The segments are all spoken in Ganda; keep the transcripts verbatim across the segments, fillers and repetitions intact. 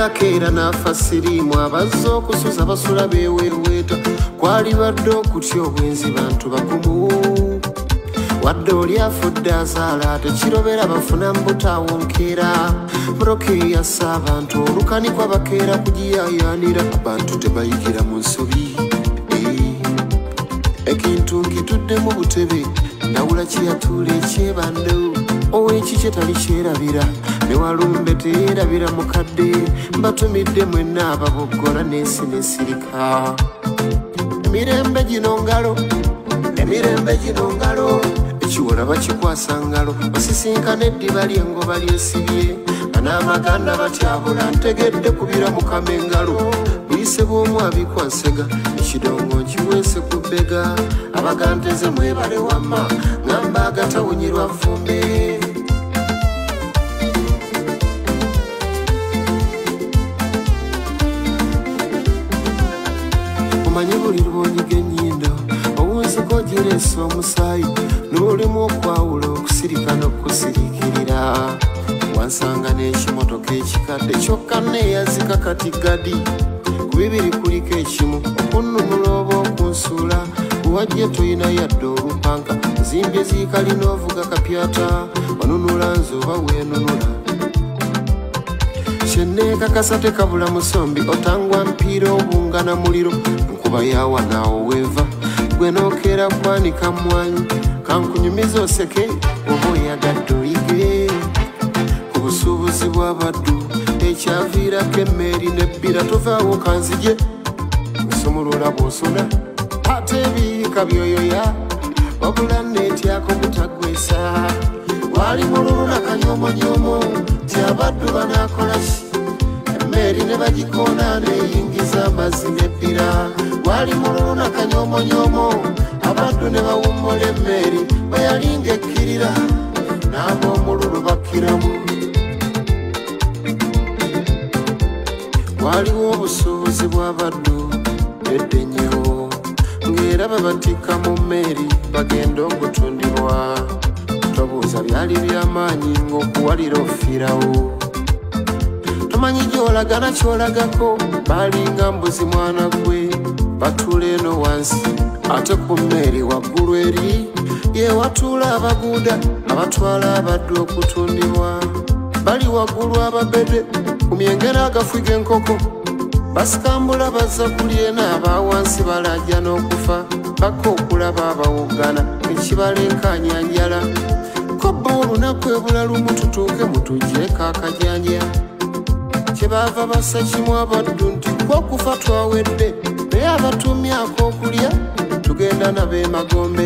yakeera n'afa siriimu abazze okusuza basula beeweeweeta kwali badde okutya obwenzi bantu bagumu wadde oli afudde azaala tekirobera bafuna mbutawonkeera muroke yassa abantu olukanikwa bakeera kugiyayaanira abantu tebayigira mu nsobi ekintu nkitudde mu butebe ndawula kiyatuula ekyebando ow'ekikye tali kyerabira ne walumbe teyeerabira mukadde mbatumidde mwenna ababoggola n'ensi n'ensirika emirembe gino ngalo emirembe gino ngalo ekiwola bakikwasa ngalo basisinkana eddiba ly'engoba lyesibye n'amaganda batyabula ntegedde kubira mukama engalo buyise bw'omu abikwasega ekidongo nkiweese ku bbega abaganteze mwebale wamma ngamba agatawunyirwa vumbe omanyi buli lwonyiga ennyindo owunziko gireesa omusaayi n'olimu okwawula okusirika n'okusiriikirira wansanga n'ekimotoka ekikadde kyokka neeyazika kati gadi ku bibiri kuliko ekimu okunnunula oba okunsuula buwajje toyina yadde olupanka zimbye ziikalina ovuga kapyata wanunula nze oba weenunula kyenneekakasa tekabula musombi otangwa mpiira obungana muliro nkuba yawa naawo weeva gwe nookeera kwanika mmwanyi kankunyumiza oseke oba oyagadde oyige obusuubuzi bw'abaddu ekyaviirako emmeeri nebbira tovaawo kanzije nsumulula bw'osona ate ebiika byoyoya wabula neetyako butagwesa waali mululu nakanyoomonyomo ti abaddu banaakola ki emmeeri ne bagikoona neeyingiza amazzi nebbira waali mululu nakanyoomonyomo abaddu ne bawummula emmeeri bayalinga ekkirira n'ab'omululu bakkiramu waliwo obusuubuzi bw'abaddu edde nnyo ng'era babatikka mu mmeeri bagenda okutundibwa tobuuza byali by'amaanyi ng'okuwalira ofiirawo tomanyi gy'olagana ky'olagako baalinga mbuzi mwana gwe batuula eno wansi ate ku mmeeri waggulu eri ye watuula abaguuda abatwala abaddu okutundibwa bali waggulu ababede ku myenge n'agafu g'enkoko basikambula bazza kulyena abawansi balajja n'okufa bakka okulaba abawogana ekibalenkanya njala kobba olunaku ebula lumu tutuuke mutugireko akajanja kyebaava bassa kimu abaddu nti kwokufa twawedde naye abatumyako okulya tugenda nab'emagombe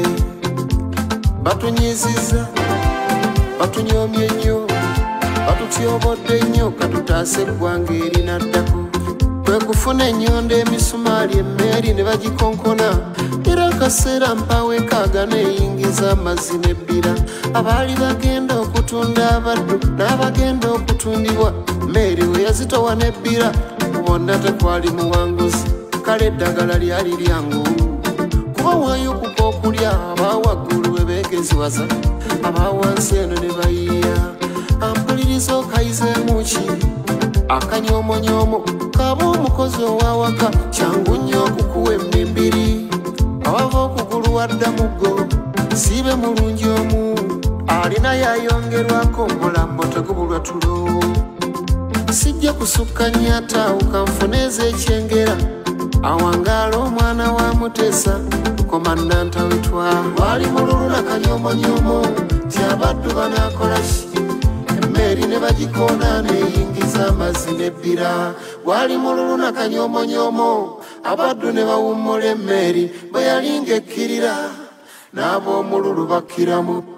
batunyiizizza batunyoomye nnyo batutyobodde nnyo katutaasa eggwanga erinaddako kwe kufuna ennyondo emisumaali emmeeri ne bagikonkona era akaseera mpawe kaaga neeyingiza amazzi nebbira abaali bagenda okutunda abaddu n'abagenda okutundibwa mmeeri we yazitowa nebbira bonna tekwali muwanguzi kale eddagala lyali lyangu kuba waayo kuka okulya abawaggulu we beegeziwaza abawansi eno ne bayiiya ampuliriza okayizeemu ki akanyoomonyomo kaba omukozi owawaka kyangu nnyo okukuwa emmimbiri awava okugulu wadda muggo siibe mulungi omu alina yayongerwako mulambo tegubulwa tulo sijja kusukka nnyatawuka nfuneeza ekyengera awangaala omwana wa Muteesa komannantawetwa wali mululu nakanyoomonyomo ti abaddu banaakola ki emmeeri ne bagikoona neeyingiza amazzi nebbira wali mululu nakanyoomonyomo abaddu ne bawummula emmeeri bwe yalinga ekkirira n'ab'omululu bakkiramu